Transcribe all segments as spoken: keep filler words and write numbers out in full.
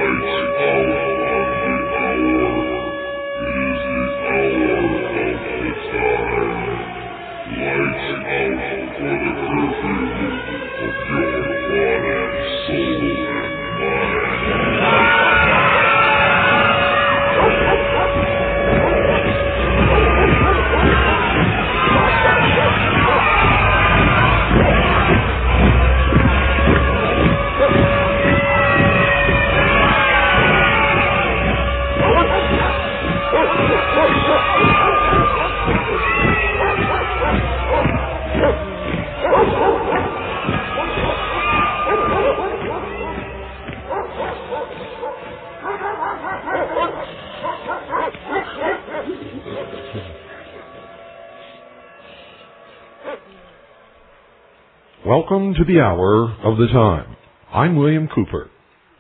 Welcome to the hour of the time. I'm William Cooper.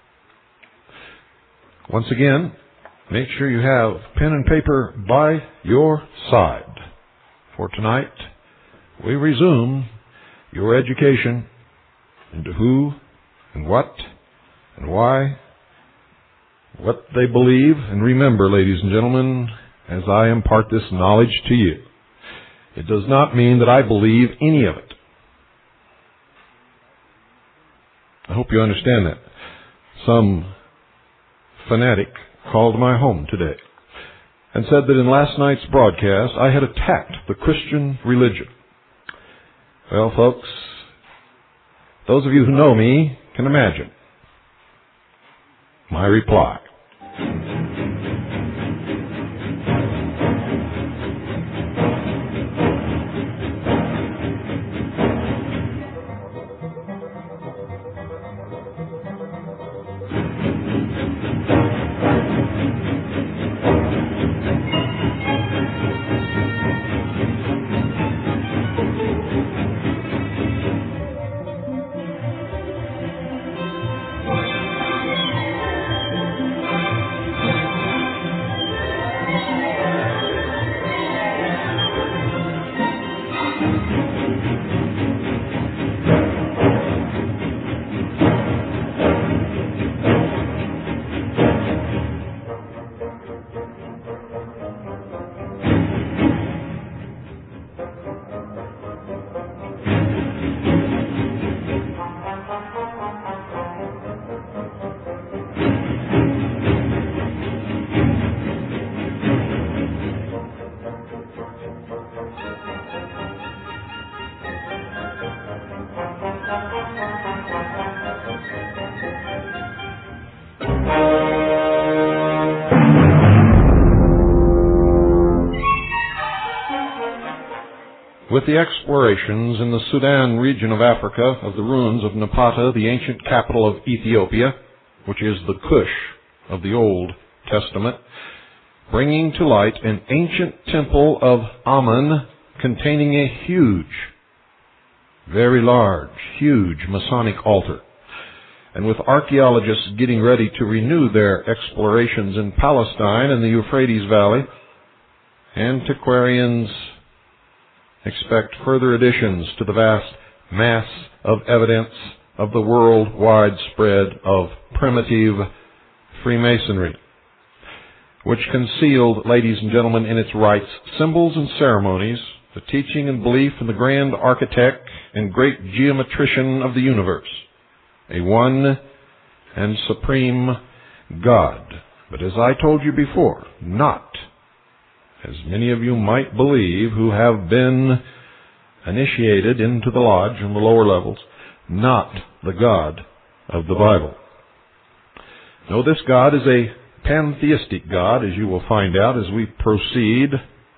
Once again, make sure you have pen and paper by your side. For tonight, we resume your education into who and what and why, what they believe. And remember, ladies and gentlemen, as I impart this knowledge to you, it does not mean that I believe any of it. I hope you understand that. Some fanatic called my home today and said that in last night's broadcast I had attacked the Christian religion. Well, folks, those of you who know me can imagine my reply. With the explorations in the Sudan region of Africa of the ruins of Napata, the ancient capital of Ethiopia, which is the Cush of the Old Testament, bringing to light an ancient temple of Amun containing a huge, very large, huge Masonic altar. And with archaeologists getting ready to renew their explorations in Palestine and the Euphrates Valley, antiquarians expect further additions to the vast mass of evidence of the worldwide spread of primitive Freemasonry, which concealed, ladies and gentlemen, in its rites, symbols and ceremonies, the teaching and belief in the grand architect and great geometrician of the universe, a one and supreme God. But as I told you before, not, as many of you might believe who have been initiated into the lodge in the lower levels, not the God of the Bible. No, this God is a pantheistic God, as you will find out as we proceed.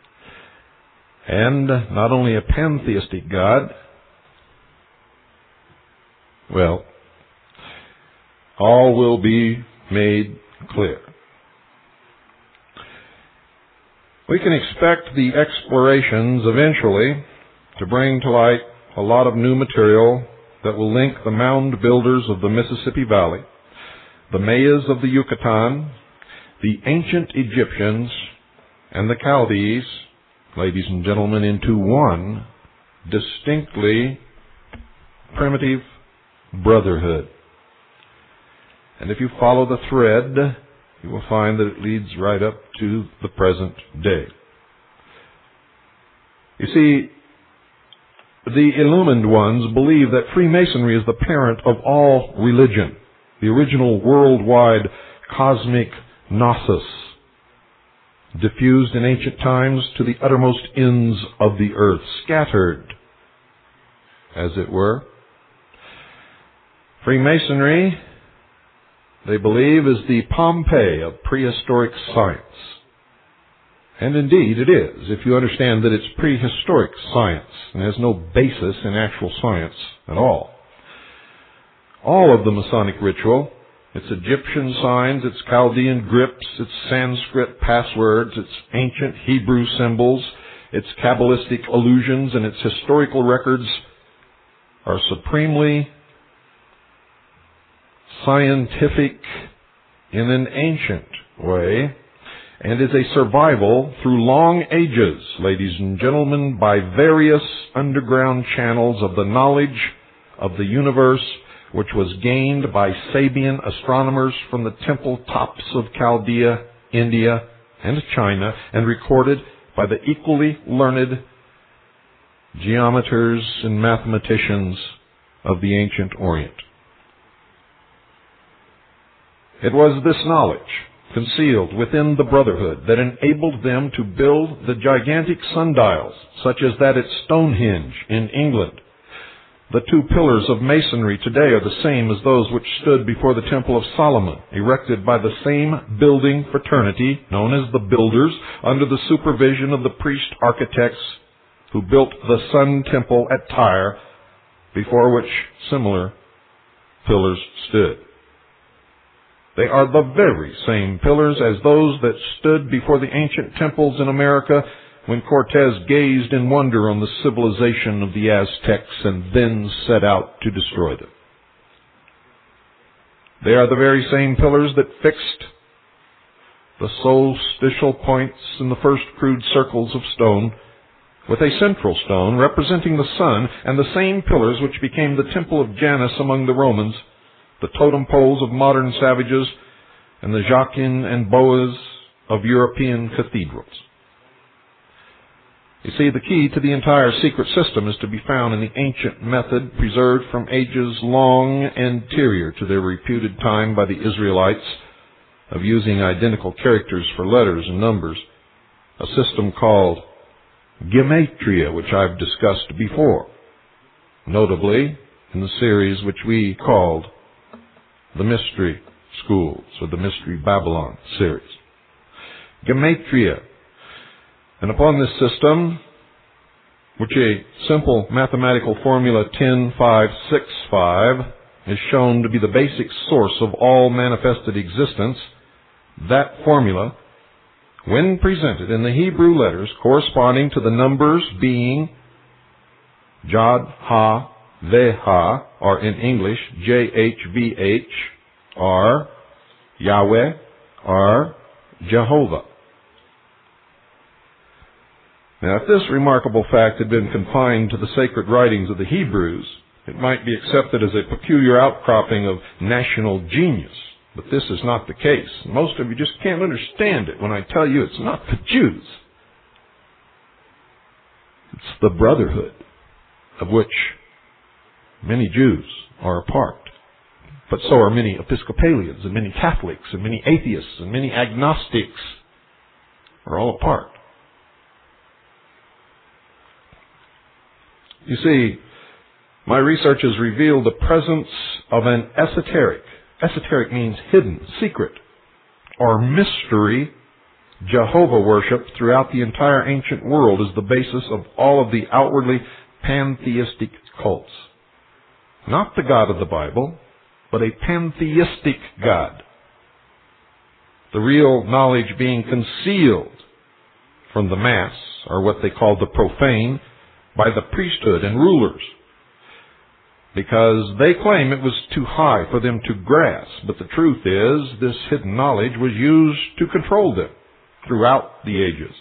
And not only a pantheistic God, well, all will be made clear. We can expect the explorations eventually to bring to light a lot of new material that will link the mound builders of the Mississippi Valley, the Mayas of the Yucatan, the ancient Egyptians, and the Chaldees, ladies and gentlemen, into one distinctly primitive brotherhood. And if you follow the thread, you will find that it leads right up to the present day. You see, the illumined ones believe that Freemasonry is the parent of all religion, the original worldwide cosmic gnosis, diffused in ancient times to the uttermost ends of the earth, scattered, as it were. Freemasonry, they believe, is the Pompeii of prehistoric science. And indeed it is, if you understand that it's prehistoric science and has no basis in actual science at all. All of the Masonic ritual, its Egyptian signs, its Chaldean grips, its Sanskrit passwords, its ancient Hebrew symbols, its Kabbalistic allusions, and its historical records are supremely scientific in an ancient way, and is a survival through long ages, ladies and gentlemen, by various underground channels of the knowledge of the universe, which was gained by Sabian astronomers from the temple tops of Chaldea, India, and China, and recorded by the equally learned geometers and mathematicians of the ancient Orient. It was this knowledge, concealed within the Brotherhood, that enabled them to build the gigantic sundials, such as that at Stonehenge in England. The two pillars of masonry today are the same as those which stood before the Temple of Solomon, erected by the same building fraternity, known as the Builders, under the supervision of the priest architects who built the Sun Temple at Tyre, before which similar pillars stood. They are the very same pillars as those that stood before the ancient temples in America when Cortez gazed in wonder on the civilization of the Aztecs and then set out to destroy them. They are the very same pillars that fixed the solstitial points in the first crude circles of stone, with a central stone representing the sun, and the same pillars which became the temple of Janus among the Romans, the totem poles of modern savages, and the Jachin and Boas of European cathedrals. You see, the key to the entire secret system is to be found in the ancient method preserved from ages long anterior to their reputed time by the Israelites of using identical characters for letters and numbers, a system called gematria, which I've discussed before, notably in the series which we called the Mystery Schools, or the Mystery Babylon series. Gematria. And upon this system, which a simple mathematical formula ten five six five is shown to be the basic source of all manifested existence, that formula, when presented in the Hebrew letters corresponding to the numbers being Jod, Ha, Veh, or in English, J H V H, are Yahweh, are Jehovah. Now, if this remarkable fact had been confined to the sacred writings of the Hebrews, it might be accepted as a peculiar outcropping of national genius. But this is not the case. Most of you just can't understand it when I tell you it's not the Jews. It's the Brotherhood, of which many Jews are a part. But so are many Episcopalians, and many Catholics, and many atheists, and many agnostics are all a part. You see, my research has revealed the presence of an esoteric, esoteric means hidden, secret, or mystery Jehovah worship throughout the entire ancient world is the basis of all of the outwardly pantheistic cults. Not the God of the Bible, but a pantheistic God. The real knowledge being concealed from the mass, or what they call the profane, by the priesthood and rulers, because they claim it was too high for them to grasp. But the truth is, this hidden knowledge was used to control them throughout the ages.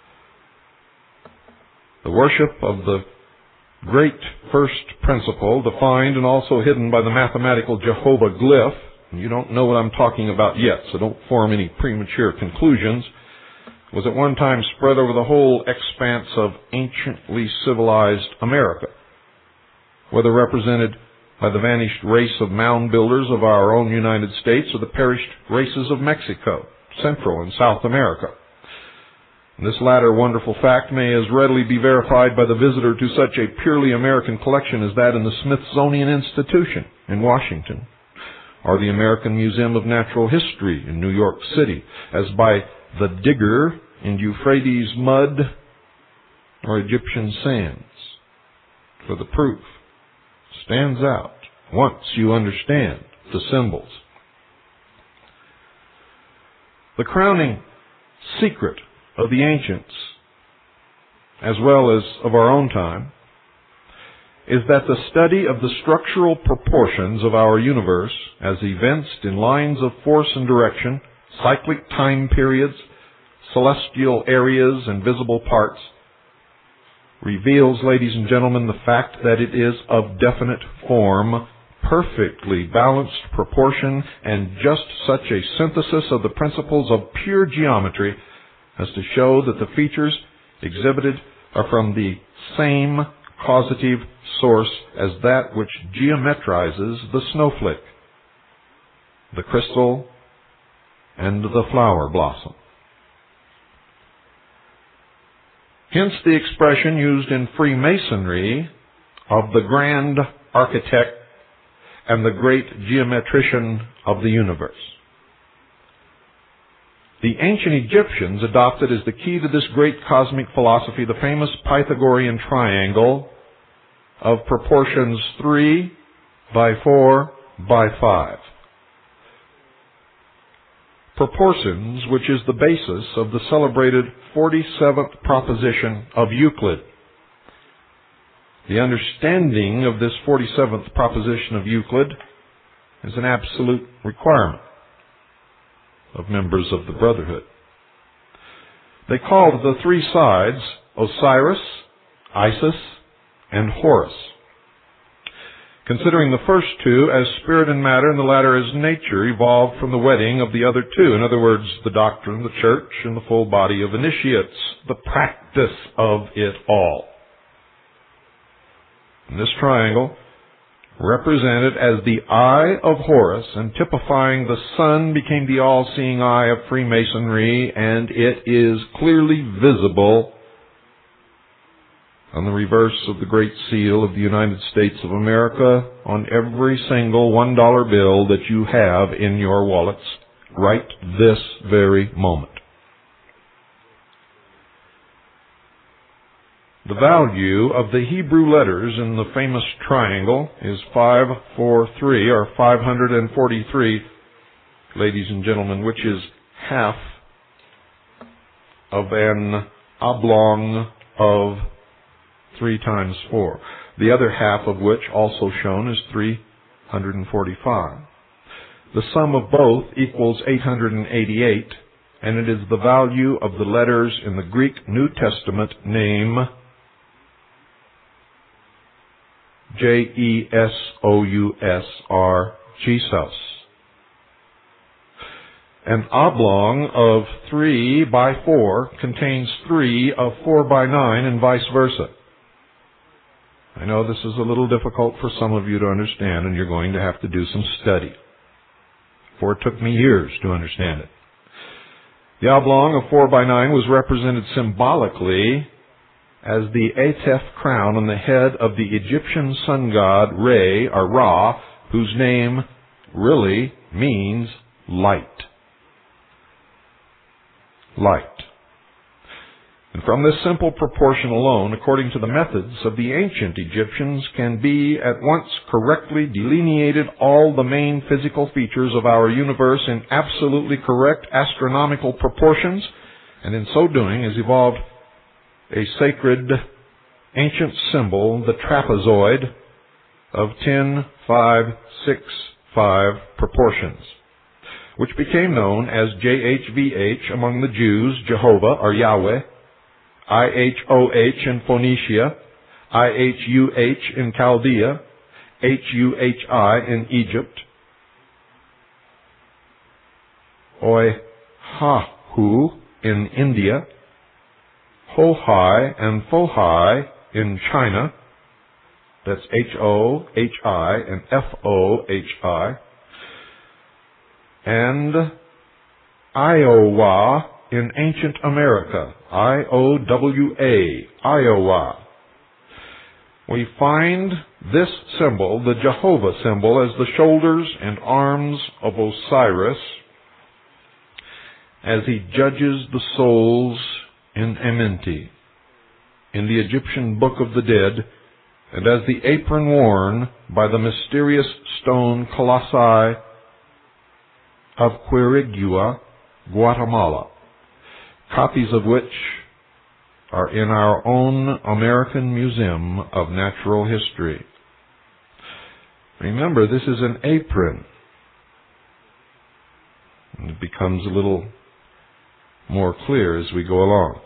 The worship of the great first principle, defined and also hidden by the mathematical Jehovah glyph, and you don't know what I'm talking about yet, so don't form any premature conclusions, was at one time spread over the whole expanse of anciently civilized America, whether represented by the vanished race of mound builders of our own United States or the perished races of Mexico, Central and South America. And this latter wonderful fact may as readily be verified by the visitor to such a purely American collection as that in the Smithsonian Institution in Washington, or the American Museum of Natural History in New York City, as by the Digger in Euphrates mud or Egyptian sands. For the proof stands out once you understand the symbols. The crowning secret of the ancients, as well as of our own time, is that the study of the structural proportions of our universe as evinced in lines of force and direction, cyclic time periods, celestial areas, and visible parts, reveals, ladies and gentlemen, the fact that it is of definite form, perfectly balanced proportion, and just such a synthesis of the principles of pure geometry as to show that the features exhibited are from the same causative source as that which geometrizes the snowflake, the crystal, and the flower blossom. Hence the expression used in Freemasonry of the grand architect and the great geometrician of the universe. The ancient Egyptians adopted as the key to this great cosmic philosophy the famous Pythagorean triangle of proportions three by four by five. Proportions which is the basis of the celebrated forty-seventh proposition of Euclid. The understanding of this forty-seventh proposition of Euclid is an absolute requirement of members of the Brotherhood. They called the three sides Osiris, Isis, and Horus, considering the first two as spirit and matter and the latter as nature evolved from the wedding of the other two. In other words, the doctrine, the church, and the full body of initiates, the practice of it all. And this triangle, represented as the eye of Horus and typifying the sun, became the all-seeing eye of Freemasonry, and it is clearly visible on the reverse of the Great Seal of the United States of America on every single one dollar bill that you have in your wallets right this very moment. The value of the Hebrew letters in the famous triangle is five forty-three, or five hundred forty-three, ladies and gentlemen, which is half of an oblong of three times four, the other half of which, also shown, is three hundred forty-five. The sum of both equals eight hundred eighty-eight, and it is the value of the letters in the Greek New Testament name J E S O U S R, Jesus. An oblong of three by four contains three of four by nine, and vice versa. I know this is a little difficult for some of you to understand, and you're going to have to do some study, for it took me years to understand it. The oblong of four by nine was represented symbolically as the Atef crown on the head of the Egyptian sun god Re, or Ra, whose name really means light. Light. And from this simple proportion alone, according to the methods of the ancient Egyptians, can be at once correctly delineated all the main physical features of our universe in absolutely correct astronomical proportions, and in so doing is evolved a sacred ancient symbol, the trapezoid, of ten, five, six, five proportions, which became known as J H V H among the Jews, Jehovah or Yahweh, I H O H in Phoenicia, I H U H in Chaldea, H U H I in Egypt, Oahu in India, Hohai and Fohai in China, that's H O H I and F O H I, and Iowa in ancient America, I O W A, Iowa. We find this symbol, the Jehovah symbol, as the shoulders and arms of Osiris as he judges the souls in Amenti, in the Egyptian Book of the Dead, and as the apron worn by the mysterious stone colossi of Quirigua, Guatemala, copies of which are in our own American Museum of Natural History. Remember, this is an apron. And it becomes a little more clear as we go along.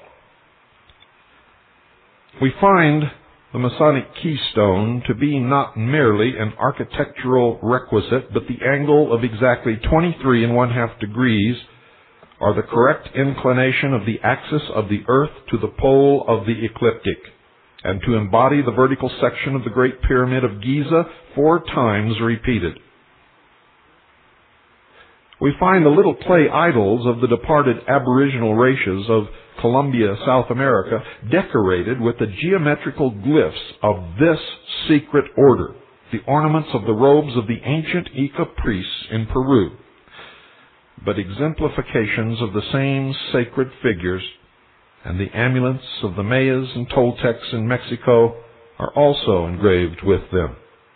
We find the Masonic keystone to be not merely an architectural requisite, but the angle of exactly twenty-three and one-half degrees are the correct inclination of the axis of the earth to the pole of the ecliptic, and to embody the vertical section of the Great Pyramid of Giza four times repeated. We find the little clay idols of the departed aboriginal races of Colombia, South America, decorated with the geometrical glyphs of this secret order, the ornaments of the robes of the ancient Inca priests in Peru. But exemplifications of the same sacred figures and the amulets of the Mayas and Toltecs in Mexico are also engraved with them.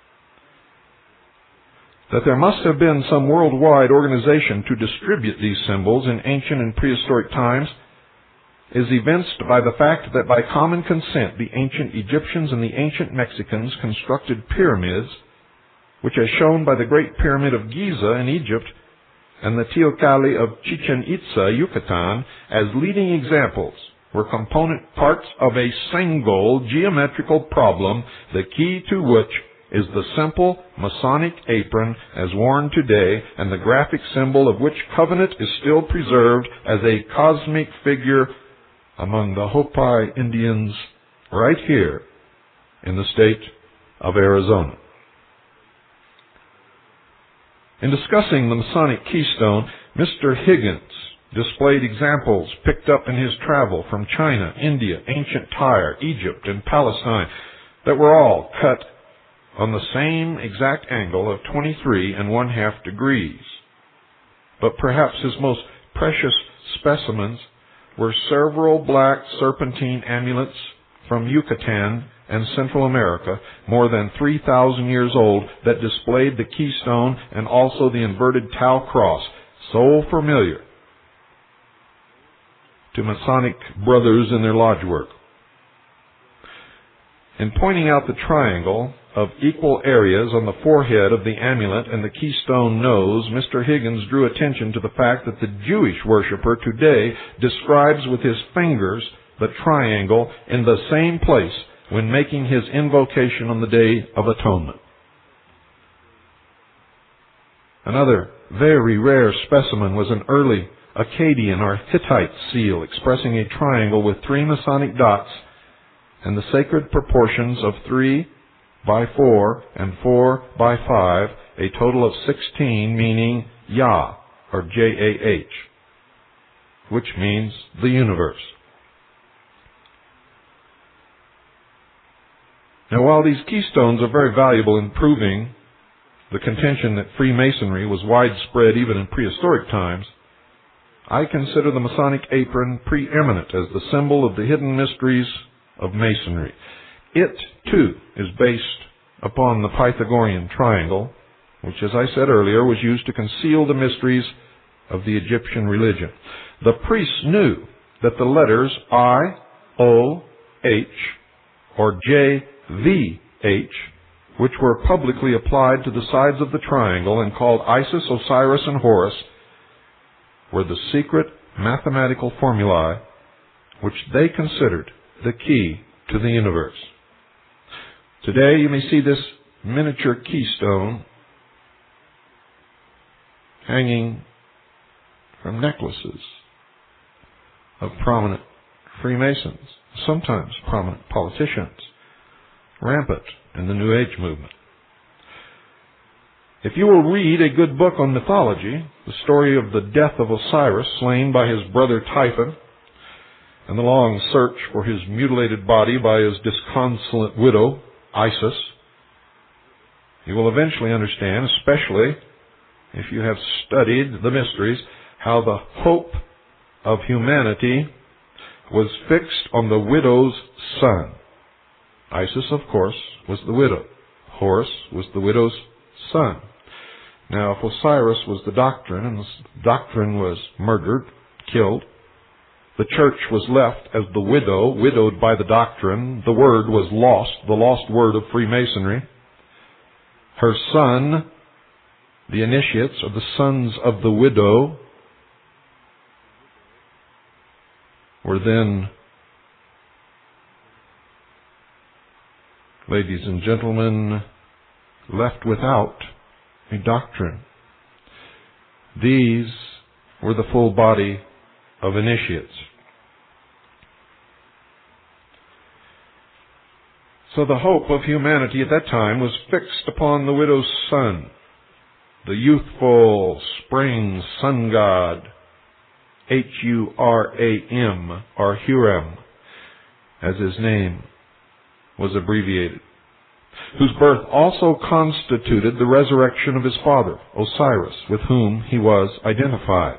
That there must have been some worldwide organization to distribute these symbols in ancient and prehistoric times is evinced by the fact that by common consent the ancient Egyptians and the ancient Mexicans constructed pyramids, which as shown by the Great Pyramid of Giza in Egypt and the Teocalli of Chichen Itza, Yucatan, as leading examples, were component parts of a single geometrical problem, the key to which is the simple Masonic apron as worn today, and the graphic symbol of which covenant is still preserved as a cosmic figure among the Hopi Indians right here in the state of Arizona. In discussing the Masonic keystone, Mister Higgins displayed examples picked up in his travel from China, India, ancient Tyre, Egypt, and Palestine that were all cut on the same exact angle of twenty-three and one-half degrees. But perhaps his most precious specimens were several black serpentine amulets from Yucatan and Central America, more than three thousand years old, that displayed the keystone and also the inverted Tau cross, so familiar to Masonic brothers in their lodge work. In pointing out the triangle of equal areas on the forehead of the amulet and the keystone nose, Mister Higgins drew attention to the fact that the Jewish worshiper today describes with his fingers the triangle in the same place when making his invocation on the Day of Atonement. Another very rare specimen was an early Akkadian or Hittite seal expressing a triangle with three Masonic dots and the sacred proportions of three by four and four by five, a total of sixteen, meaning Yah, or J A H, which means the universe. Now, while these keystones are very valuable in proving the contention that Freemasonry was widespread even in prehistoric times, I consider the Masonic apron preeminent as the symbol of the hidden mysteries of Masonry. It, too, is based upon the Pythagorean triangle, which, as I said earlier, was used to conceal the mysteries of the Egyptian religion. The priests knew that the letters I, O, H, or J, V, H, which were publicly applied to the sides of the triangle and called Isis, Osiris, and Horus, were the secret mathematical formulae which they considered the key to the universe. Today you may see this miniature keystone hanging from necklaces of prominent Freemasons, sometimes prominent politicians, rampant in the New Age movement. If you will read a good book on mythology, the story of the death of Osiris, slain by his brother Typhon, and the long search for his mutilated body by his disconsolate widow, Isis, you will eventually understand, especially if you have studied the mysteries, how the hope of humanity was fixed on the widow's son. Isis, of course, was the widow. Horus was the widow's son. Now, if Osiris was the doctrine, and the doctrine was murdered, killed, the church was left as the widow, widowed by the doctrine. The word was lost, the lost word of Freemasonry. Her son, the initiates, or the sons of the widow, were then, ladies and gentlemen, left without a doctrine. These were the full body of initiates. So the hope of humanity at that time was fixed upon the widow's son, the youthful spring sun god, H U R A M, or Huram, as his name was abbreviated, whose birth also constituted the resurrection of his father, Osiris, with whom he was identified.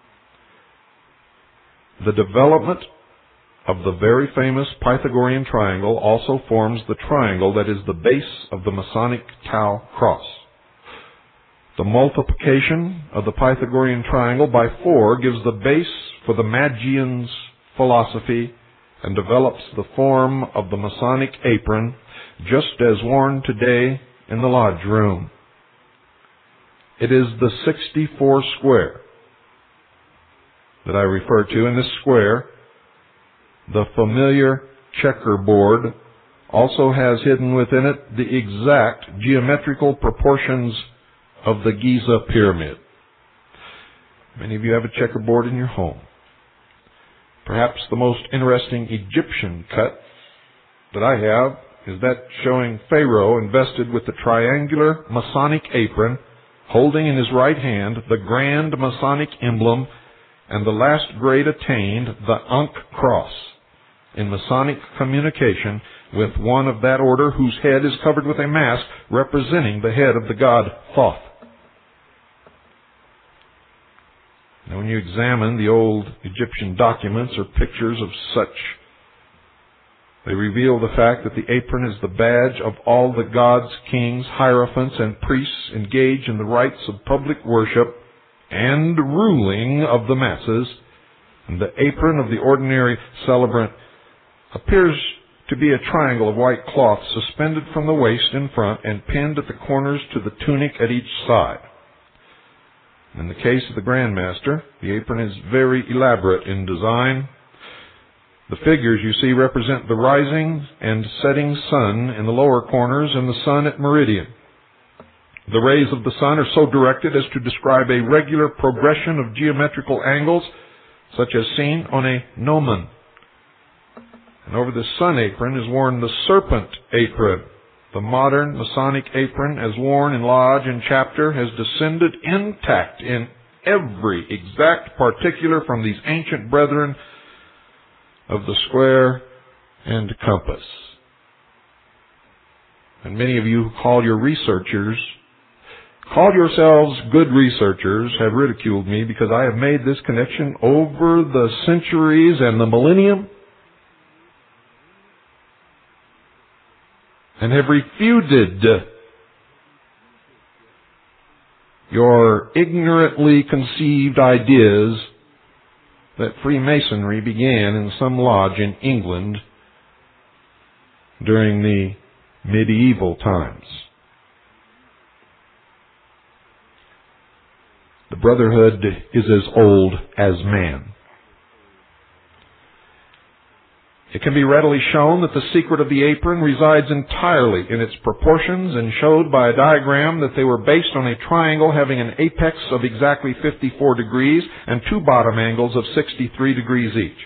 The development of the very famous Pythagorean triangle also forms the triangle that is the base of the Masonic Tau cross. The multiplication of the Pythagorean triangle by four gives the base for the Magian's philosophy and develops the form of the Masonic apron, just as worn today in the lodge room. It is the sixty-four square that I refer to. In this square, the familiar checkerboard also has hidden within it the exact geometrical proportions of the Giza pyramid. Many of you have a checkerboard in your home. Perhaps the most interesting Egyptian cut that I have is that showing Pharaoh invested with the triangular Masonic apron, holding in his right hand the grand Masonic emblem and the last grade attained, the Ankh cross, in Masonic communication with one of that order whose head is covered with a mask representing the head of the god Thoth. Now, when you examine the old Egyptian documents or pictures of such, they reveal the fact that the apron is the badge of all the gods, kings, hierophants, and priests engaged in the rites of public worship and ruling of the masses, and the apron of the ordinary celebrant appears to be a triangle of white cloth suspended from the waist in front and pinned at the corners to the tunic at each side. In the case of the Grand Master, the apron is very elaborate in design. The figures you see represent the rising and setting sun in the lower corners and the sun at meridian. The rays of the sun are so directed as to describe a regular progression of geometrical angles, such as seen on a gnomon. And over the sun apron is worn the serpent apron. The modern Masonic apron, as worn in lodge and chapter, has descended intact in every exact particular from these ancient brethren of the square and compass. And many of you who call your researchers, call yourselves good researchers, have ridiculed me because I have made this connection over the centuries and the millennium, and have refuted your ignorantly conceived ideas that Freemasonry began in some lodge in England during the medieval times. The brotherhood is as old as man. It can be readily shown that the secret of the apron resides entirely in its proportions and showed by a diagram that they were based on a triangle having an apex of exactly fifty-four degrees and two bottom angles of sixty-three degrees each.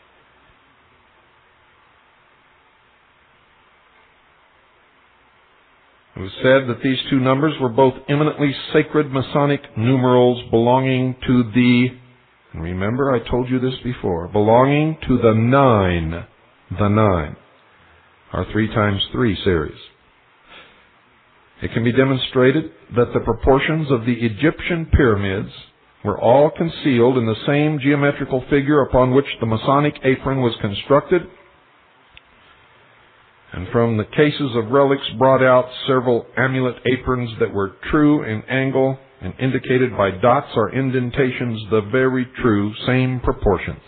It was said that these two numbers were both eminently sacred Masonic numerals belonging to the, and remember I told you this before, belonging to the nine, the nine, our three times three series. It can be demonstrated that the proportions of the Egyptian pyramids were all concealed in the same geometrical figure upon which the Masonic apron was constructed, and from the cases of relics brought out several amulet aprons that were true in angle and indicated by dots or indentations the very true same proportions.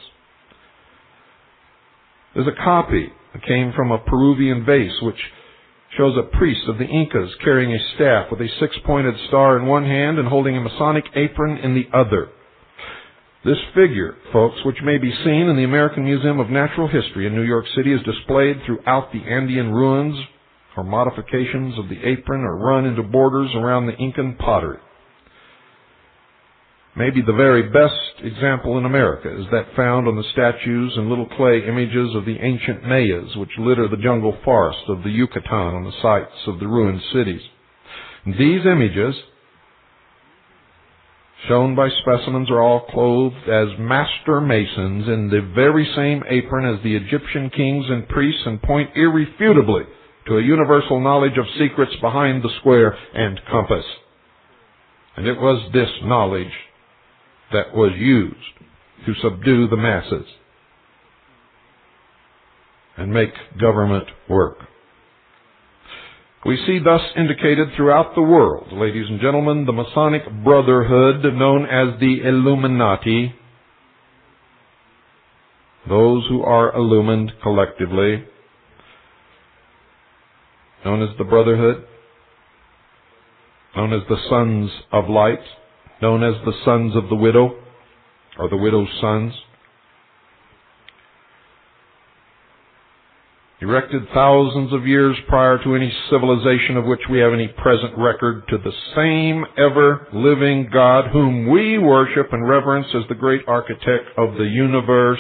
There's a copy that came from a Peruvian vase which shows a priest of the Incas carrying a staff with a six-pointed star in one hand and holding a Masonic apron in the other. This figure, folks, which may be seen in the American Museum of Natural History in New York City, is displayed throughout the Andean ruins, or modifications of the apron are run into borders around the Incan pottery. Maybe the very best example in America is that found on the statues and little clay images of the ancient Mayas, which litter the jungle forest of the Yucatan on the sites of the ruined cities. These images, shown by specimens, are all clothed as master masons in the very same apron as the Egyptian kings and priests, and point irrefutably to a universal knowledge of secrets behind the square and compass. And it was this knowledge that was used to subdue the masses and make government work. We see thus indicated throughout the world, ladies and gentlemen, the Masonic Brotherhood known as the Illuminati, those who are illumined collectively, known as the Brotherhood, known as the Sons of Light, known as the Sons of the Widow, or the Widow's Sons, erected thousands of years prior to any civilization of which we have any present record, to the same ever-living God whom we worship and reverence as the great architect of the universe.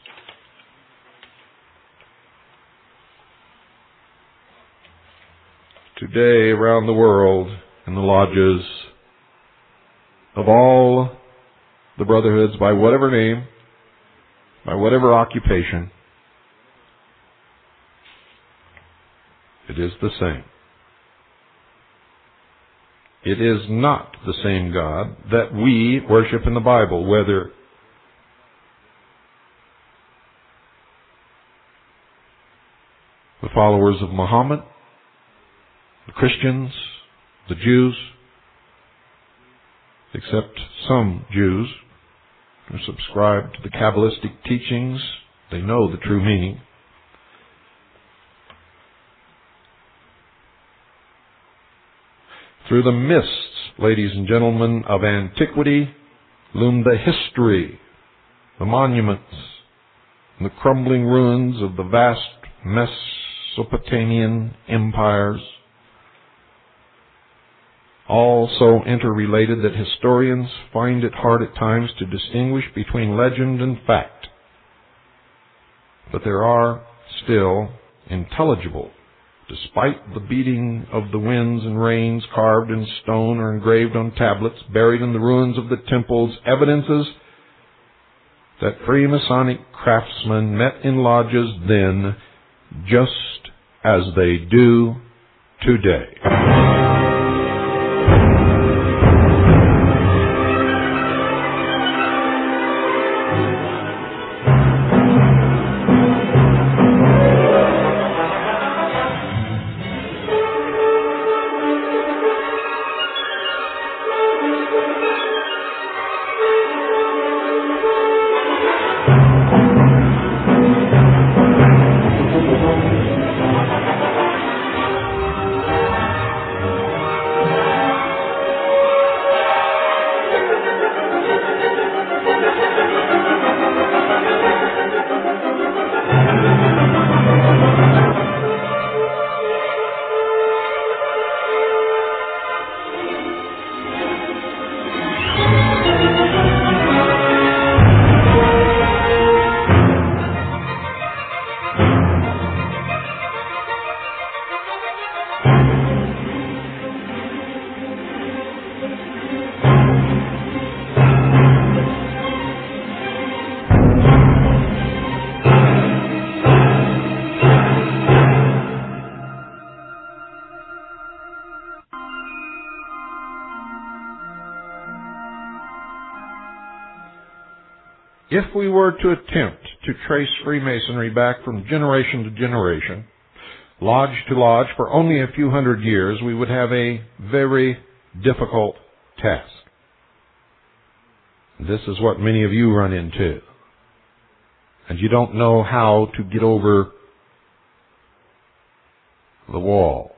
Today, around the world, in the lodges of all the brotherhoods, by whatever name, by whatever occupation, it is the same. It is not the same God that we worship in the Bible, whether the followers of Muhammad, the Christians, the Jews, except some Jews who subscribe to the Kabbalistic teachings. They know the true meaning. Through the mists, ladies and gentlemen, of antiquity loomed the history, the monuments, and the crumbling ruins of the vast Mesopotamian empires, all so interrelated that historians find it hard at times to distinguish between legend and fact. But there are still intelligible, despite the beating of the winds and rains, carved in stone or engraved on tablets, buried in the ruins of the temples, evidences that Freemasonic craftsmen met in lodges then just as they do today. if we were to attempt to trace Freemasonry back from generation to generation, lodge to lodge, for only a few hundred years, we would have a very difficult task. This is what many of you run into. And you don't know how to get over the wall.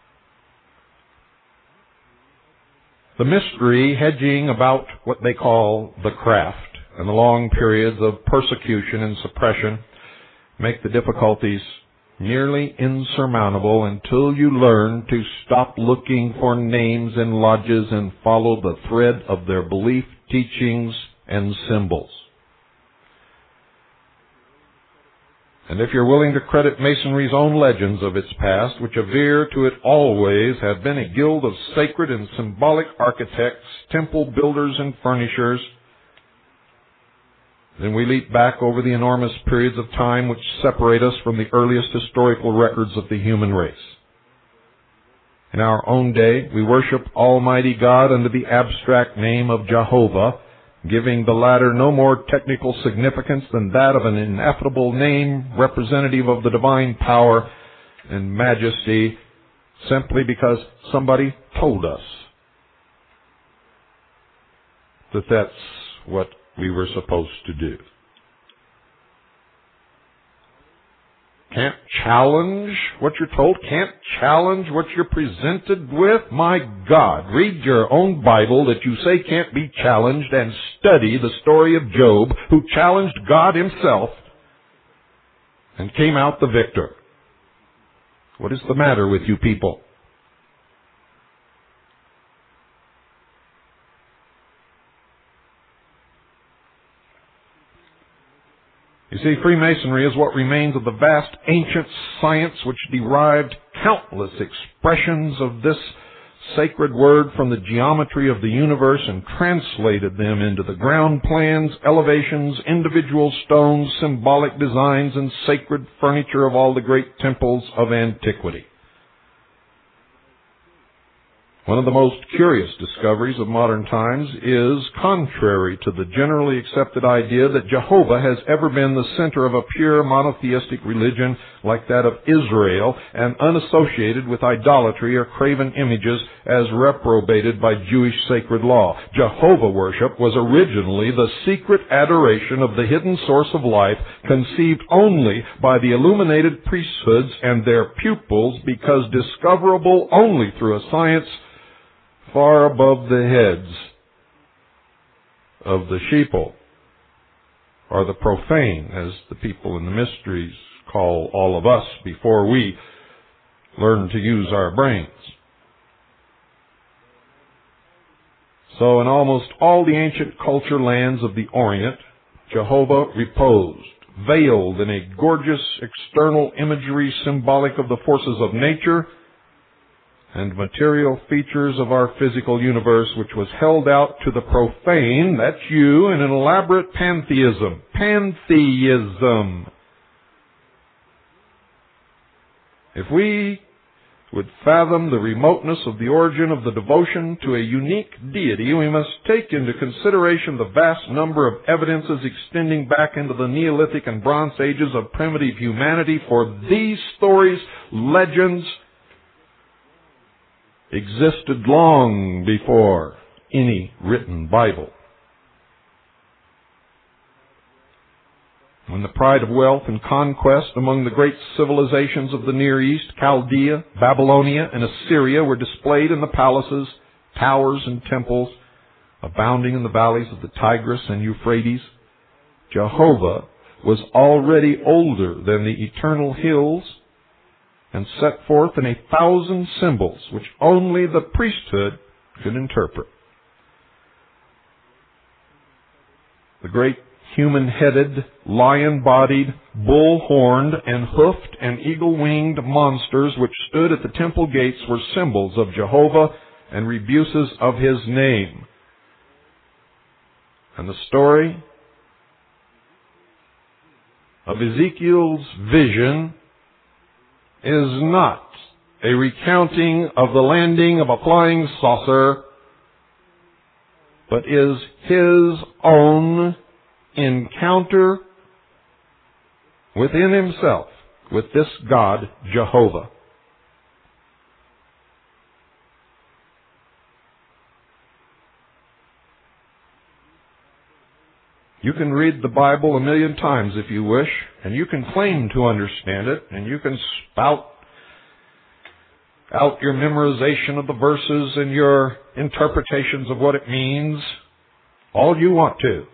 The mystery hedging about what they call the craft and the long periods of persecution and suppression make the difficulties nearly insurmountable until you learn to stop looking for names in lodges and follow the thread of their belief, teachings, and symbols. And if you're willing to credit Masonry's own legends of its past, which aver to it always have been a guild of sacred and symbolic architects, temple builders, and furnishers, then we leap back over the enormous periods of time which separate us from the earliest historical records of the human race. In our own day, we worship Almighty God under the abstract name of Jehovah, giving the latter no more technical significance than that of an ineffable name representative of the divine power and majesty, simply because somebody told us that that's what we were supposed to do. Can't challenge what you're told, can't challenge what you're presented with. My God, read your own Bible that you say can't be challenged and study the story of Job, who challenged God himself and came out the victor. What is the matter with you people? You see, Freemasonry is what remains of the vast ancient science which derived countless expressions of this sacred word from the geometry of the universe and translated them into the ground plans, elevations, individual stones, symbolic designs, and sacred furniture of all the great temples of antiquity. One of the most curious discoveries of modern times is contrary to the generally accepted idea that Jehovah has ever been the center of a pure monotheistic religion like that of Israel and unassociated with idolatry or graven images as reprobated by Jewish sacred law. Jehovah worship was originally the secret adoration of the hidden source of life, conceived only by the illuminated priesthoods and their pupils, because discoverable only through a science far above the heads of the sheeple, or the profane, as the people in the mysteries call all of us before we learn to use our brains. So in almost all the ancient culture lands of the Orient, Jehovah reposed, veiled in a gorgeous external imagery symbolic of the forces of nature and material features of our physical universe, which was held out to the profane, that's you, in an elaborate pantheism. Pantheism. If we would fathom the remoteness of the origin of the devotion to a unique deity, we must take into consideration the vast number of evidences extending back into the Neolithic and Bronze Ages of primitive humanity, for these stories, legends, existed long before any written Bible. When the pride of wealth and conquest among the great civilizations of the Near East, Chaldea, Babylonia, and Assyria, were displayed in the palaces, towers, and temples abounding in the valleys of the Tigris and Euphrates, Jehovah was already older than the eternal hills and set forth in a thousand symbols which only the priesthood could interpret. The great human-headed, lion-bodied, bull-horned, and hoofed and eagle-winged monsters which stood at the temple gates were symbols of Jehovah and rebuses of his name. And the story of Ezekiel's vision is not a recounting of the landing of a flying saucer, but is his own encounter within himself with this God, Jehovah. You can read the Bible a million times if you wish, and you can claim to understand it, and you can spout out your memorization of the verses and your interpretations of what it means all you want to.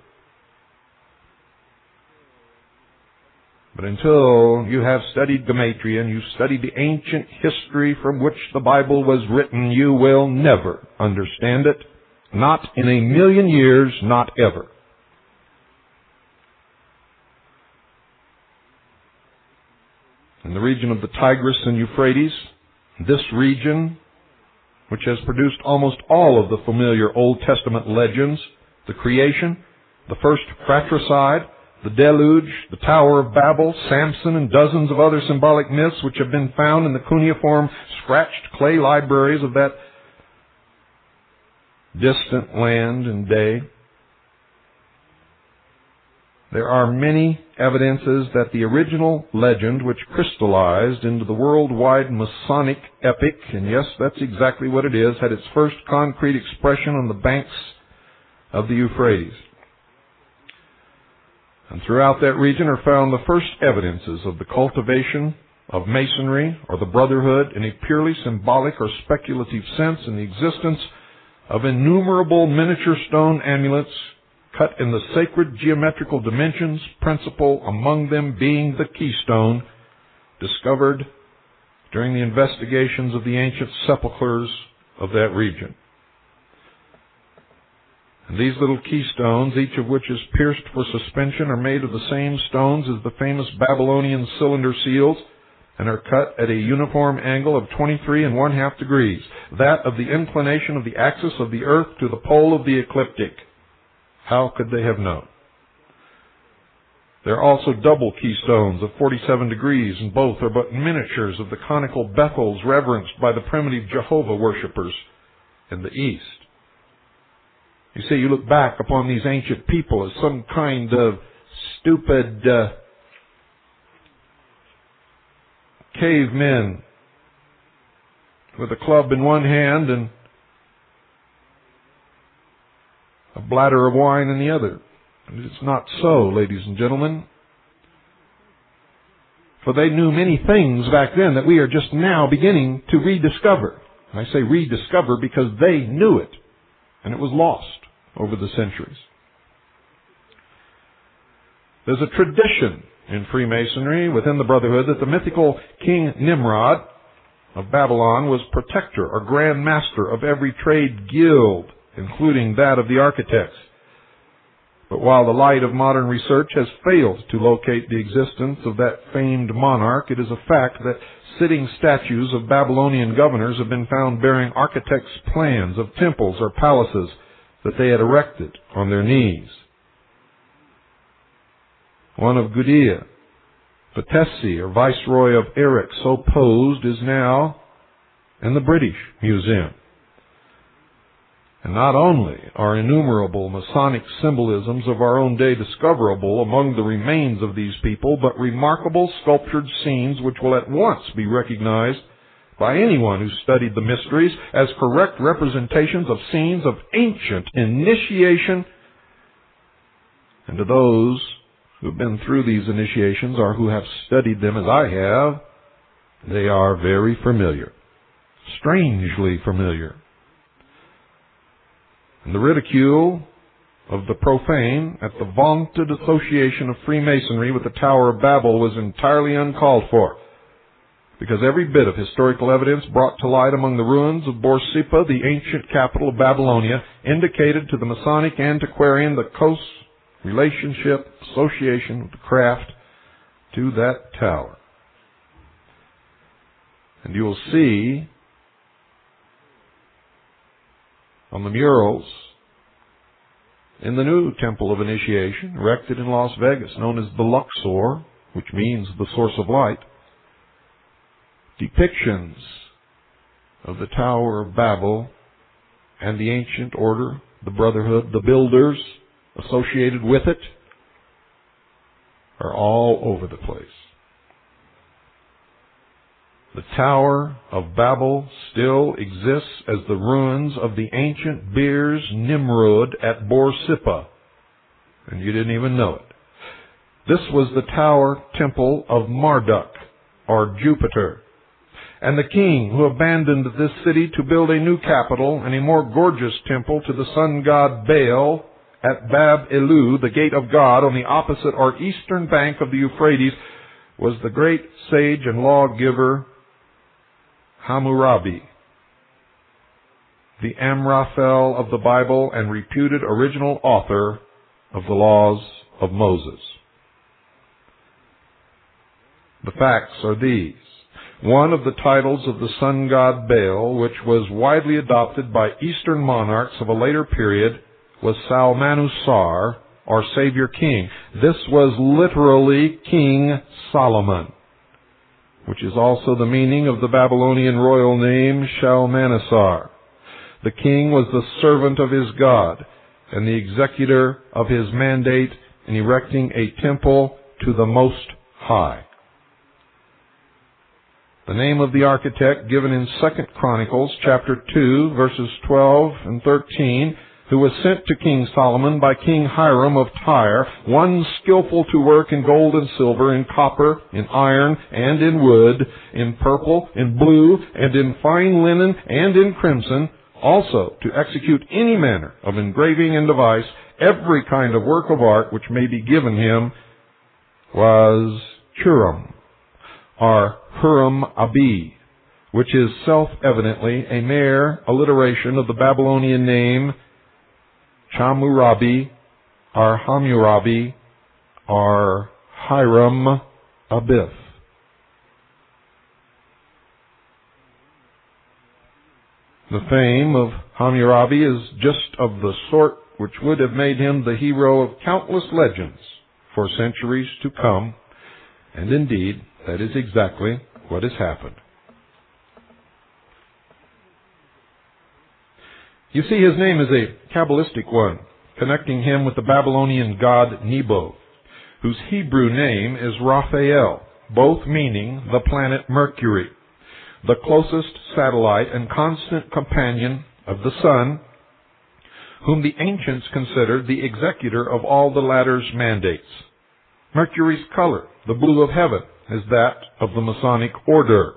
But until you have studied Gematria and you've studied the ancient history from which the Bible was written, you will never understand it. Not in a million years, not ever. In the region of the Tigris and Euphrates, this region, which has produced almost all of the familiar Old Testament legends, the creation, the first fratricide, the deluge, the Tower of Babel, Samson, and dozens of other symbolic myths which have been found in the cuneiform scratched clay libraries of that distant land and day. There are many evidences that the original legend, which crystallized into the worldwide Masonic epic, and yes, that's exactly what it is, had its first concrete expression on the banks of the Euphrates. And throughout that region are found the first evidences of the cultivation of Masonry or the Brotherhood in a purely symbolic or speculative sense, in the existence of innumerable miniature stone amulets cut in the sacred geometrical dimensions, principal among them being the keystone, discovered during the investigations of the ancient sepulchres of that region. And these little keystones, each of which is pierced for suspension, are made of the same stones as the famous Babylonian cylinder seals, and are cut at a uniform angle of twenty-three and one-half degrees, that of the inclination of the axis of the earth to the pole of the ecliptic. How could they have known? There are also double keystones of forty-seven degrees, and both are but miniatures of the conical Bethels reverenced by the primitive Jehovah worshippers in the East. You see, you look back upon these ancient people as some kind of stupid uh, cavemen with a club in one hand and a bladder of wine in the other. And it's not so, ladies and gentlemen. For they knew many things back then that we are just now beginning to rediscover. And I say rediscover because they knew it, and it was lost over the centuries. There's a tradition in Freemasonry within the Brotherhood that the mythical King Nimrod of Babylon was protector or grand master of every trade guild, including that of the architects. But while the light of modern research has failed to locate the existence of that famed monarch, it is a fact that sitting statues of Babylonian governors have been found bearing architects' plans of temples or palaces that they had erected on their knees. One of Gudea, Patesi, or Viceroy of Erech, so posed, is now in the British Museum. And not only are innumerable Masonic symbolisms of our own day discoverable among the remains of these people, but remarkable sculptured scenes which will at once be recognized by anyone who studied the mysteries as correct representations of scenes of ancient initiation. And to those who have been through these initiations or who have studied them as I have, they are very familiar, strangely familiar. And the ridicule of the profane at the vaunted association of Freemasonry with the Tower of Babel was entirely uncalled for, because every bit of historical evidence brought to light among the ruins of Borsippa, the ancient capital of Babylonia, indicated to the Masonic antiquarian the close relationship, association of the craft to that tower. And you will see on the murals in the new Temple of Initiation, erected in Las Vegas, known as the Luxor, which means the source of light, depictions of the Tower of Babel and the ancient order, the Brotherhood, the builders associated with it, are all over the place. The Tower of Babel still exists as the ruins of the ancient Beers Nimrod at Borsippa, and you didn't even know it. This was the tower temple of Marduk, or Jupiter, and the king who abandoned this city to build a new capital and a more gorgeous temple to the sun god Baal at Bab Elu, the gate of God, on the opposite or eastern bank of the Euphrates, was the great sage and lawgiver Hammurabi, the Amraphel of the Bible and reputed original author of the laws of Moses. The facts are these. One of the titles of the sun god Baal, which was widely adopted by Eastern monarchs of a later period, was Salmanusar, or Savior King. This was literally King Solomon, which is also the meaning of the Babylonian royal name Shalmaneser. The king was the servant of his God and the executor of his mandate in erecting a temple to the Most High. The name of the architect given in Second Chronicles chapter two, verses twelve and thirteen, who was sent to King Solomon by King Hiram of Tyre, one skillful to work in gold and silver, in copper, in iron, and in wood, in purple, in blue, and in fine linen, and in crimson, also to execute any manner of engraving and device, every kind of work of art which may be given him, was Churam, or Huram-Abi, which is self-evidently a mere alliteration of the Babylonian name Chamurabi, or Hammurabi, or Hiram-Abith. The fame of Hammurabi is just of the sort which would have made him the hero of countless legends for centuries to come, and indeed, that is exactly what has happened. You see, his name is a Kabbalistic one, connecting him with the Babylonian god Nebo, whose Hebrew name is Raphael, both meaning the planet Mercury, the closest satellite and constant companion of the sun, whom the ancients considered the executor of all the latter's mandates. Mercury's color, the blue of heaven, is that of the Masonic order.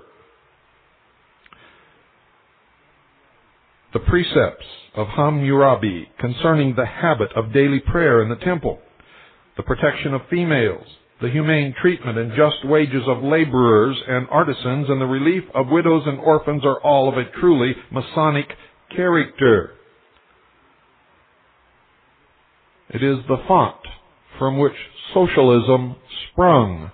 The precepts of Hammurabi concerning the habit of daily prayer in the temple, the protection of females, the humane treatment and just wages of laborers and artisans, and the relief of widows and orphans are all of a truly Masonic character. It is the font from which socialism sprung.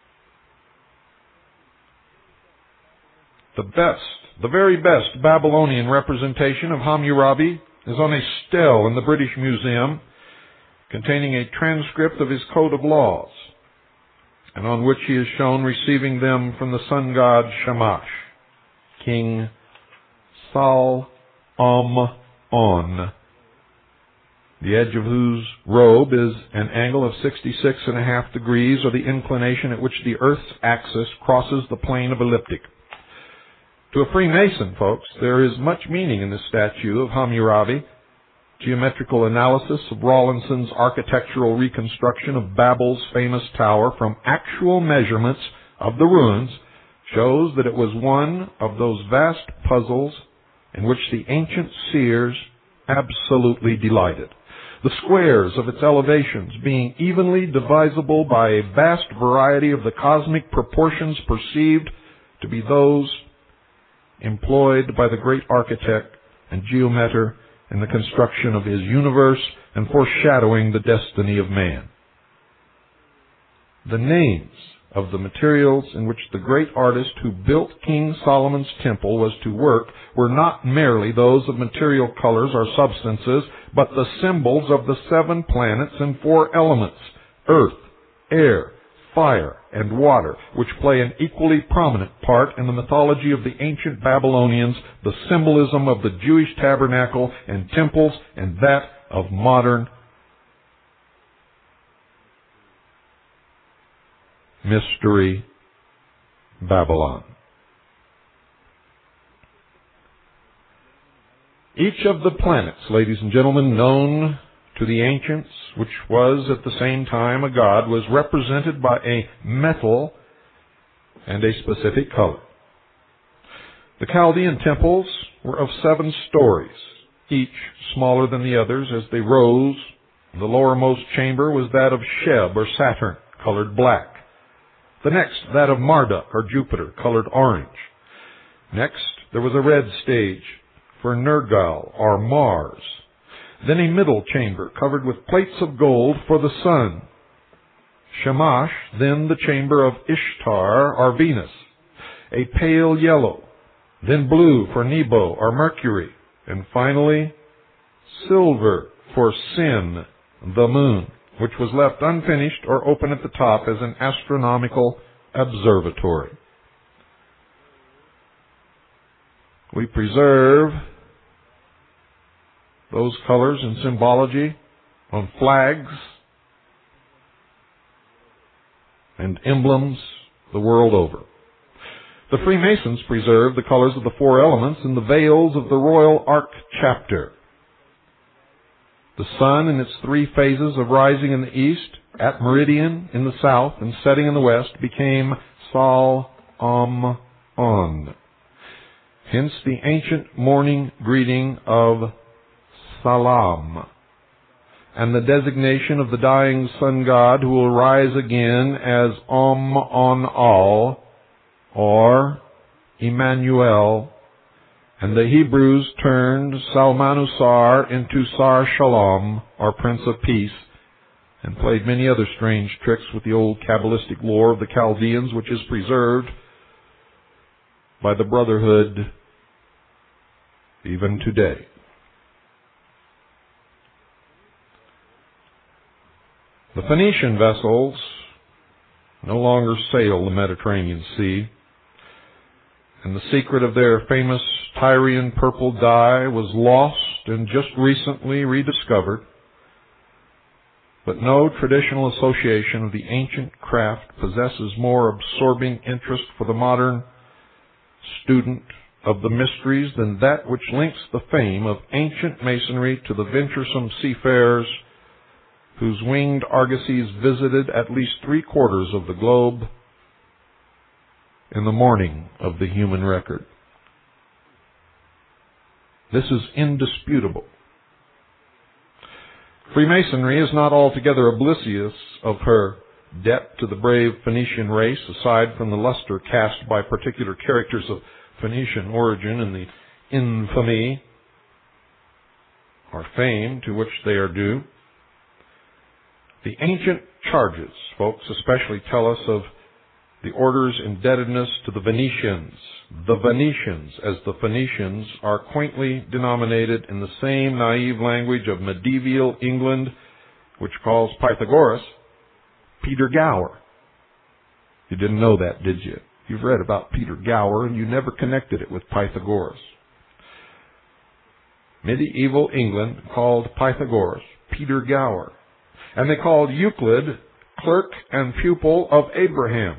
The best, the very best Babylonian representation of Hammurabi is on a stele in the British Museum, containing a transcript of his code of laws, and on which he is shown receiving them from the sun god Shamash, King Sal-Am-On, the edge of whose robe is an angle of sixty-six and a half degrees, or the inclination at which the Earth's axis crosses the plane of ecliptic. To a Freemason, folks, there is much meaning in this statue of Hammurabi. Geometrical analysis of Rawlinson's architectural reconstruction of Babel's famous tower from actual measurements of the ruins shows that it was one of those vast puzzles in which the ancient seers absolutely delighted. The squares of its elevations being evenly divisible by a vast variety of the cosmic proportions perceived to be those employed by the great architect and geometer in the construction of his universe and foreshadowing the destiny of man. The names of the materials in which the great artist who built King Solomon's temple was to work were not merely those of material colors or substances, but the symbols of the seven planets and four elements, earth, air, fire, and water, which play an equally prominent part in the mythology of the ancient Babylonians, the symbolism of the Jewish tabernacle and temples, and that of modern Mystery Babylon. Each of the planets, ladies and gentlemen, known to the ancients, which was at the same time a god, was represented by a metal and a specific color. The Chaldean temples were of seven stories, each smaller than the others as they rose. The lowermost chamber was that of Sheb, or Saturn, colored black. The next, that of Marduk, or Jupiter, colored orange. Next, there was a red stage for Nergal, or Mars. Then a middle chamber covered with plates of gold for the sun. Shamash, then the chamber of Ishtar, or Venus, a pale yellow. Then blue for Nebo, or Mercury. And finally, silver for Sin, the moon, which was left unfinished or open at the top as an astronomical observatory. We preserve those colors and symbology on flags and emblems the world over. The Freemasons preserve the colors of the four elements in the veils of the Royal Ark chapter. The sun in its three phases of rising in the east, at meridian in the south, and setting in the west became Sal Am On. Hence the ancient morning greeting of Salam, and the designation of the dying sun god who will rise again as Om On Al, or Emmanuel, and the Hebrews turned Salmanusar into Sar Shalom, or Prince of Peace, and played many other strange tricks with the old Kabbalistic lore of the Chaldeans, which is preserved by the Brotherhood even today. The Phoenician vessels no longer sail the Mediterranean Sea, and the secret of their famous Tyrian purple dye was lost and just recently rediscovered. But no traditional association of the ancient craft possesses more absorbing interest for the modern student of the mysteries than that which links the fame of ancient masonry to the venturesome seafarers whose winged argosies visited at least three quarters of the globe in the morning of the human record. This is indisputable. Freemasonry is not altogether oblivious of her debt to the brave Phoenician race, aside from the luster cast by particular characters of Phoenician origin and the infamy or fame to which they are due. The ancient charges, folks, especially tell us of the order's indebtedness to the Venetians. The Venetians, as the Phoenicians are quaintly denominated in the same naive language of medieval England, which calls Pythagoras Peter Gower. You didn't know that, did you? You've read about Peter Gower and you never connected it with Pythagoras. Medieval England called Pythagoras Peter Gower. And they called Euclid clerk and pupil of Abraham.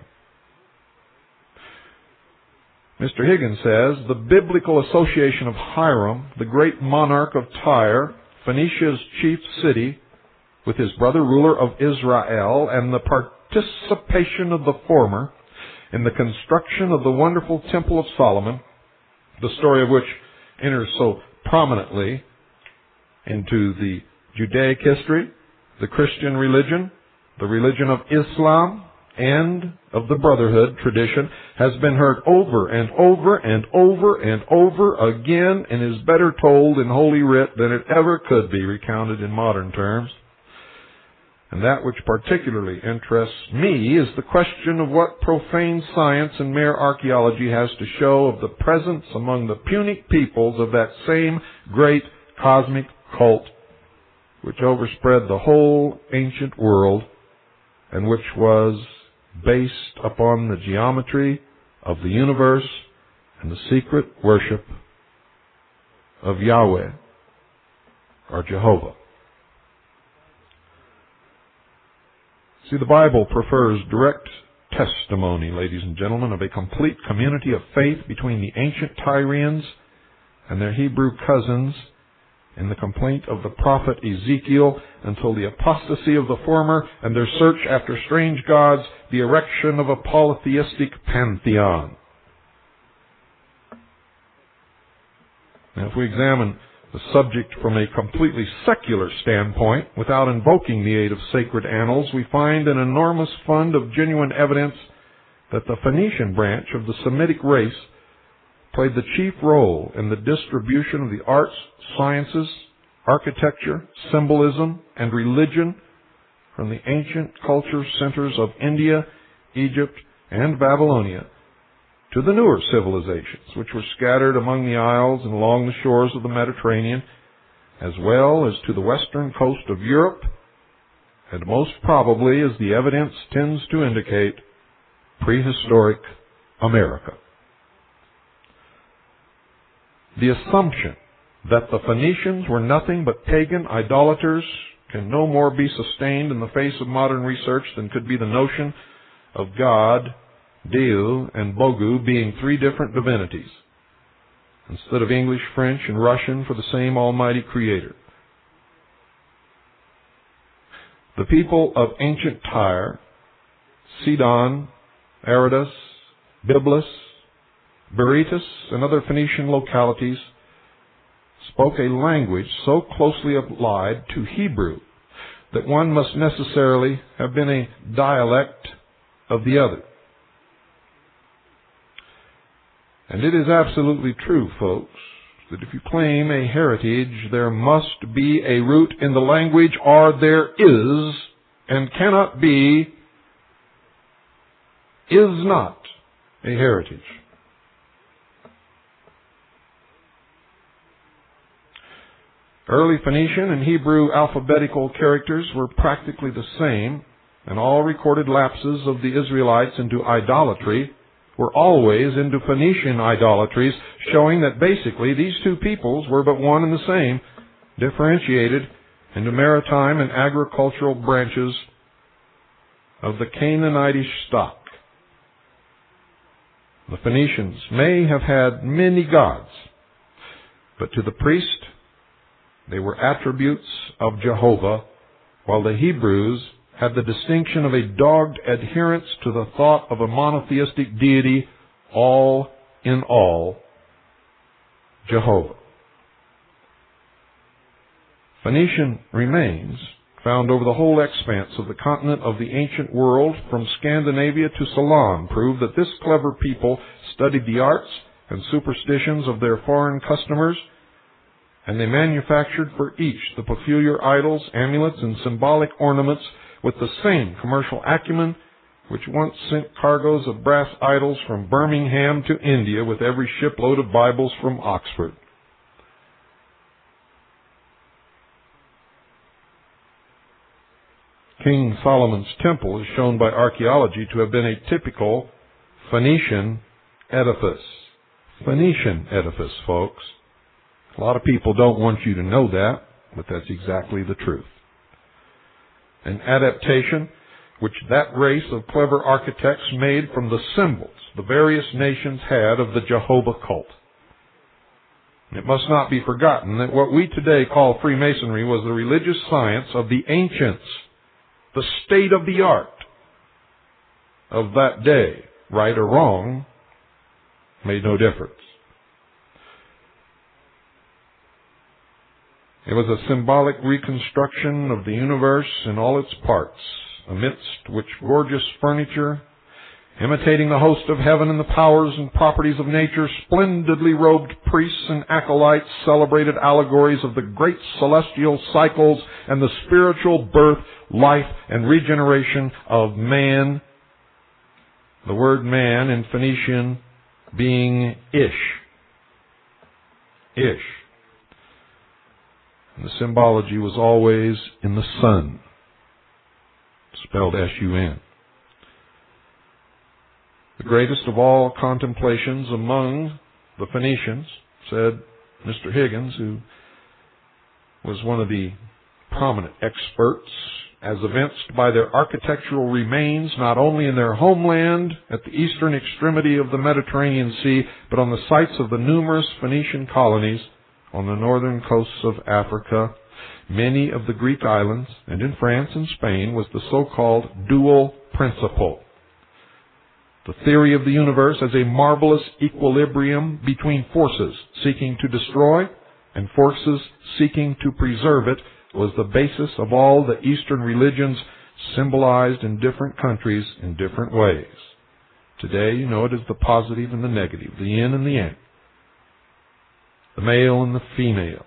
Mister Higgins says, the biblical association of Hiram, the great monarch of Tyre, Phoenicia's chief city, with his brother ruler of Israel, and the participation of the former in the construction of the wonderful Temple of Solomon, the story of which enters so prominently into the Judaic history, the Christian religion, the religion of Islam, and of the Brotherhood tradition, has been heard over and over and over and over again, and is better told in Holy Writ than it ever could be recounted in modern terms. And that which particularly interests me is the question of what profane science and mere archaeology has to show of the presence among the Punic peoples of that same great cosmic cult which overspread the whole ancient world and which was based upon the geometry of the universe and the secret worship of Yahweh, or Jehovah. See, the Bible prefers direct testimony, ladies and gentlemen, of a complete community of faith between the ancient Tyrians and their Hebrew cousins in the complaint of the prophet Ezekiel until the apostasy of the former and their search after strange gods, the erection of a polytheistic pantheon. Now, if we examine the subject from a completely secular standpoint, without invoking the aid of sacred annals, we find an enormous fund of genuine evidence that the Phoenician branch of the Semitic race played the chief role in the distribution of the arts, sciences, architecture, symbolism, and religion from the ancient culture centers of India, Egypt, and Babylonia to the newer civilizations, which were scattered among the isles and along the shores of the Mediterranean, as well as to the western coast of Europe, and most probably, as the evidence tends to indicate, prehistoric America. The assumption that the Phoenicians were nothing but pagan idolaters can no more be sustained in the face of modern research than could be the notion of God, Deu, and Bogu being three different divinities, instead of English, French, and Russian for the same almighty creator. The people of ancient Tyre, Sidon, Aradus, Byblus, Berytus, and other Phoenician localities spoke a language so closely allied to Hebrew that one must necessarily have been a dialect of the other. And it is absolutely true, folks, that if you claim a heritage, there must be a root in the language, or there is, and cannot be, is not a heritage. Early Phoenician and Hebrew alphabetical characters were practically the same, and all recorded lapses of the Israelites into idolatry were always into Phoenician idolatries, showing that basically these two peoples were but one and the same, differentiated into maritime and agricultural branches of the Canaanitish stock. The Phoenicians may have had many gods, but to the priest they were attributes of Jehovah, while the Hebrews had the distinction of a dogged adherence to the thought of a monotheistic deity, all in all, Jehovah. Phoenician remains found over the whole expanse of the continent of the ancient world, from Scandinavia to Ceylon, prove that this clever people studied the arts and superstitions of their foreign customers, and they manufactured for each the peculiar idols, amulets, and symbolic ornaments with the same commercial acumen which once sent cargoes of brass idols from Birmingham to India with every shipload of Bibles from Oxford. King Solomon's temple is shown by archaeology to have been a typical Phoenician edifice. Phoenician edifice, folks. A lot of people don't want you to know that, but that's exactly the truth. An adaptation which that race of clever architects made from the symbols the various nations had of the Jehovah cult. It must not be forgotten that what we today call Freemasonry was the religious science of the ancients, the state of the art of that day. Right or wrong made no difference. It was a symbolic reconstruction of the universe in all its parts, amidst which gorgeous furniture, imitating the host of heaven and the powers and properties of nature, splendidly robed priests and acolytes celebrated allegories of the great celestial cycles and the spiritual birth, life, and regeneration of man. The word man in Phoenician being Ish. Ish. And the symbology was always in the sun, spelled S U N. The greatest of all contemplations among the Phoenicians, said Mister Higgins, who was one of the prominent experts as evinced by their architectural remains, not only in their homeland at the eastern extremity of the Mediterranean Sea, but on the sites of the numerous Phoenician colonies on the northern coasts of Africa, many of the Greek islands, and in France and Spain, was the so-called dual principle. The theory of the universe as a marvelous equilibrium between forces seeking to destroy and forces seeking to preserve it was the basis of all the Eastern religions, symbolized in different countries in different ways. Today, you know it as the positive and the negative, the yin and the yang, the male and the female.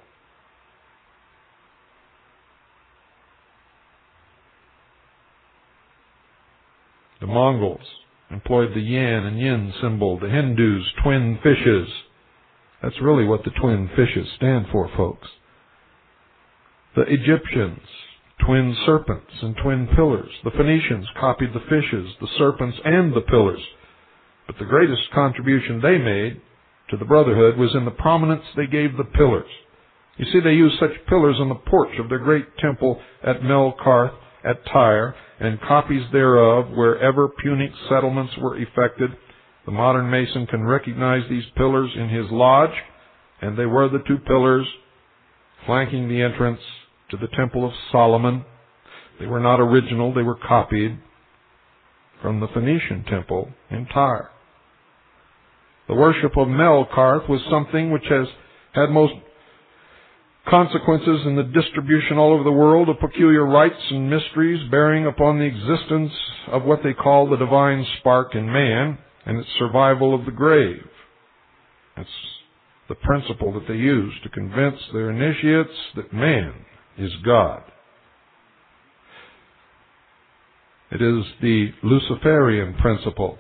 The Mongols employed the yan and yin symbol, the Hindus, twin fishes. That's really what the twin fishes stand for, folks. The Egyptians, twin serpents and twin pillars. The Phoenicians copied the fishes, the serpents, and the pillars. But the greatest contribution they made to the brotherhood was in the prominence they gave the pillars. You see, they used such pillars on the porch of their great temple at Melkarth, at Tyre, and copies thereof wherever Punic settlements were effected. The modern Mason can recognize these pillars in his lodge, and they were the two pillars flanking the entrance to the Temple of Solomon. They were not original, they were copied from the Phoenician temple in Tyre. The worship of Melkarth was something which has had most consequences in the distribution all over the world of peculiar rites and mysteries bearing upon the existence of what they call the divine spark in man and its survival of the grave. That's the principle that they use to convince their initiates that man is God. It is the Luciferian principle.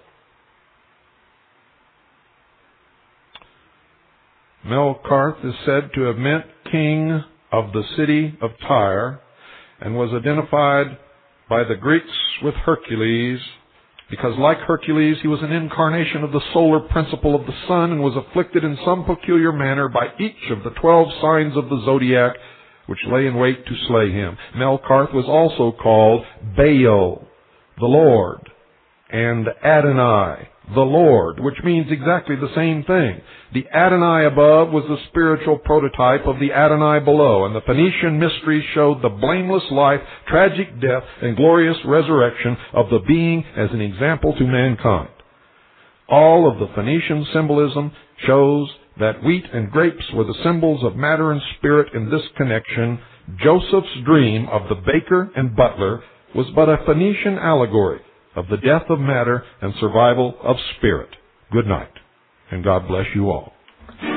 Melkarth is said to have meant king of the city of Tyre and was identified by the Greeks with Hercules because, like Hercules, he was an incarnation of the solar principle of the sun and was afflicted in some peculiar manner by each of the twelve signs of the zodiac which lay in wait to slay him. Melkarth was also called Baal, the Lord, and Adonai, the Lord, which means exactly the same thing. The Adonai above was the spiritual prototype of the Adonai below, and the Phoenician mysteries showed the blameless life, tragic death, and glorious resurrection of the being as an example to mankind. All of the Phoenician symbolism shows that wheat and grapes were the symbols of matter and spirit in this connection. Joseph's dream of the baker and butler was but a Phoenician allegory of the death of matter and survival of spirit. Good night, and God bless you all.